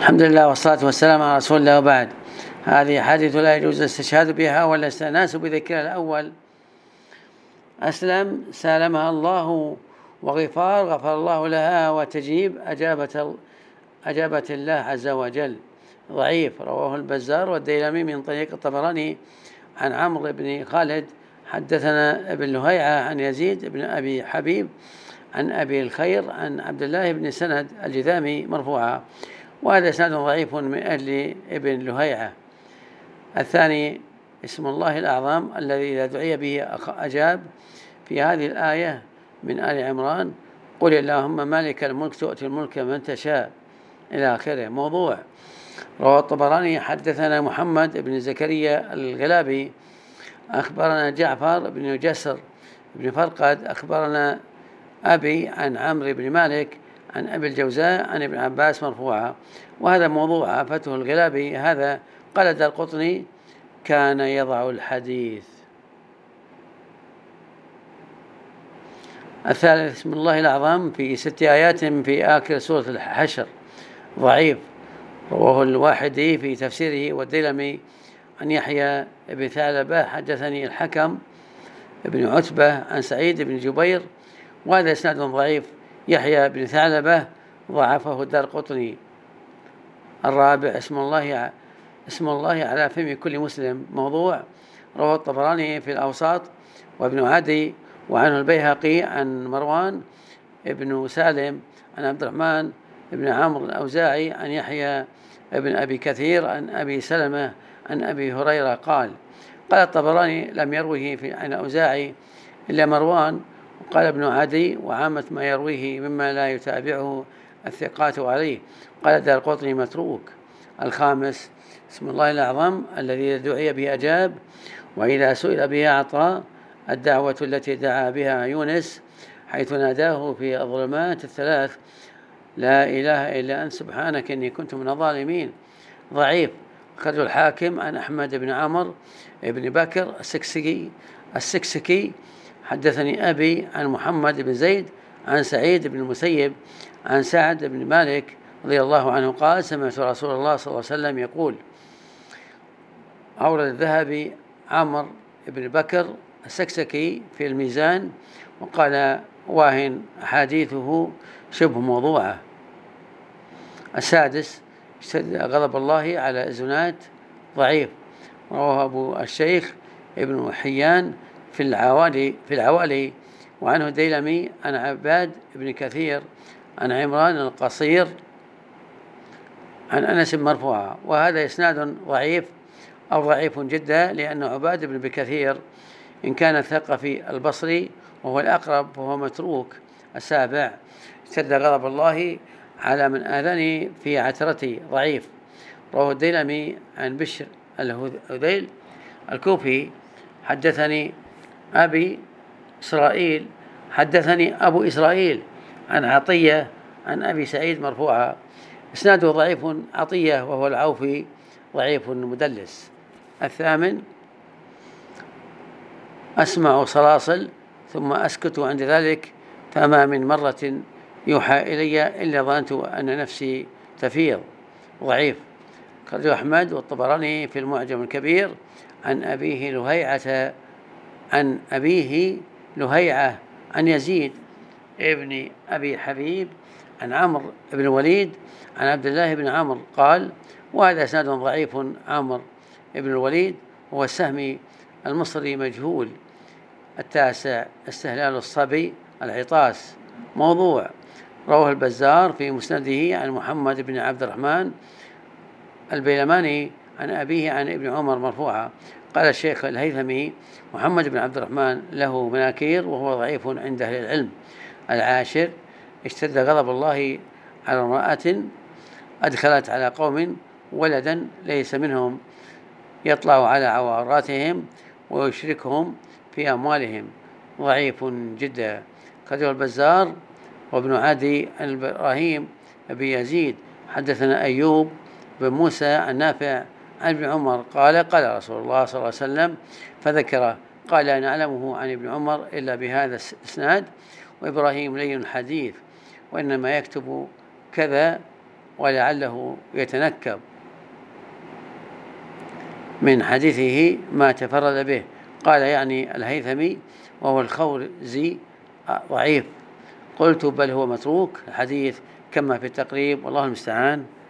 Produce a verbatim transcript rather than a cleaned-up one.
الحمد لله والصلاة والسلام على رسول الله، وبعد. هذه حديث لا يجوز الاستشهاد بها ولا الاستئناس بذكرها. الأول: أسلم سالمها الله، وغفار غفر الله لها، وتجيب أجابت أجابت الله عز وجل. ضعيف. رواه البزار والديلمي من طريق الطبراني عن عمرو بن خالد حدثنا ابن لهيعة عن يزيد بن أبي حبيب عن أبي الخير عن عبد الله بن سند الجذامي مرفوعا، وهذا إسناد ضعيف من أجل ابن لهيعة. الثاني: اسم الله الأعظم الذي إذا دعي به أجاب، في هذه الآية من آل عمران: قل اللهم مالك الملك تؤتي الملك من تشاء، إلى آخره. موضوع. رواه الطبراني حدثنا محمد بن زكريا الغلابي أخبرنا جعفر بن جسر بن فرقد أخبرنا أبي عن عمرو بن مالك عن أبي الجوزاء عن ابن عباس مرفوعا، وهذا موضوع. عافته الغلابي هذا. قال الدارقطني: كان يضع الحديث. الثالث: اسم الله الأعظم في ست آيات في آخر سورة الحشر. ضعيف. رواه الواحدي في تفسيره والديلمي عن يحيى بن ثعلبة حدثني الحكم بن عتبة عن سعيد بن جبير، وهذا إسناد ضعيف. يحيى بن ثعلبة ضعفه الدارقطني. الرابع: اسم الله اسم الله على فم كل مسلم. موضوع. رواه الطبراني في الأوساط وابن عدي وعنه البيهقي عن مروان ابن سالم عن عبد الرحمن بن عمرو الأوزاعي عن يحيى ابن أبي كثير عن أبي سلمة عن أبي هريرة قال. قال الطبراني: لم يروه في عن الأوزاعي إلا مروان. وقال ابن عدي: وعامة ما يرويه مما لا يتابعه الثقات عليه. قال الدارقطني: متروك. الخامس: اسم الله الأعظم الذي دعي به أجاب، وإذا سئل به أعطى. الدعوة التي دعا بها يونس حيث ناداه في الظلمات الثلاث: لا إله إلا أنت سبحانك إني كنت من الظالمين. ضعيف. أخرجه الحاكم عن أحمد بن عمر بن بكر السكسكي السكسكي حدثني أبي عن محمد بن زيد عن سعيد بن المسيب عن سعد بن مالك رضي الله عنه قال: سمعت رسول الله صلى الله عليه وسلم يقول: أورد الذهبي عمر بن بكر السكسكي في الميزان، وقال: واهن حديثه شبه موضوعة. السادس: اشتد غضب الله على الزنات. ضعيف. رواه أبو الشيخ ابن حيان في العوالي في العوالي وعنه الديلمي عن عباد بن كثير عن عمران القصير عن أنس مرفوعا، وهذا إسناد ضعيف أو ضعيف جدا، لأن عباد بن كثير إن كان الثقفي البصري وهو الأقرب فهو متروك. السابع: اشتد غضب الله على من آذاني في عترتي. ضعيف. رواه الديلمي عن بشر الهذيل الكوفي حدثني أبي إسرائيل حدثني أبو إسرائيل عن عطية عن أبي سعيد مرفوعا. إسناده ضعيف. عطية وهو العوفي ضعيف مدلس. الثامن: أسمع صلاصل ثم أسكت عند ذلك، فما من مرة يوحى إلي إلا ظننت أن نفسي تفيض. ضعيف. أخرجه أحمد والطبراني في المعجم الكبير عن أبيه لهيعة عن أبيه لهيعة عن يزيد ابن أبي حبيب عن عمرو بن الوليد عن عبد الله بن عمرو قال، وهذا إسناد ضعيف. عمرو بن الوليد هو السهمي المصري مجهول. التاسع: استهلال الصبي العطاس. موضوع. رواه البزار في مسنده عن محمد بن عبد الرحمن البيلماني عن أبيه عن ابن عمر مرفوعا. قال الشيخ الهيثمي: محمد بن عبد الرحمن له مناكير وهو ضعيف عند أهل العلم. العاشر: اشتد غضب الله على امرأة أدخلت على قوم ولدا ليس منهم، يطلع على عوراتهم ويشركهم في أموالهم. ضعيف جدا. خرجه البزار وابن عدي عن إبراهيم بن يزيد حدثنا أيوب بن موسى عن نافع عن ابن عمر قال: قال رسول الله صلى الله عليه وسلم، فذكره. قال: لا نعلمه عن ابن عمر إلا بهذا الإسناد، وإبراهيم لين الحديث، وإنما يكتب كذا ولعله يتنكب من حديثه ما تفرد به. قال يعني الهيثمي وهو الخورزي ضعيف. قلت بل هو متروك الحديث كما في التقريب، والله المستعان.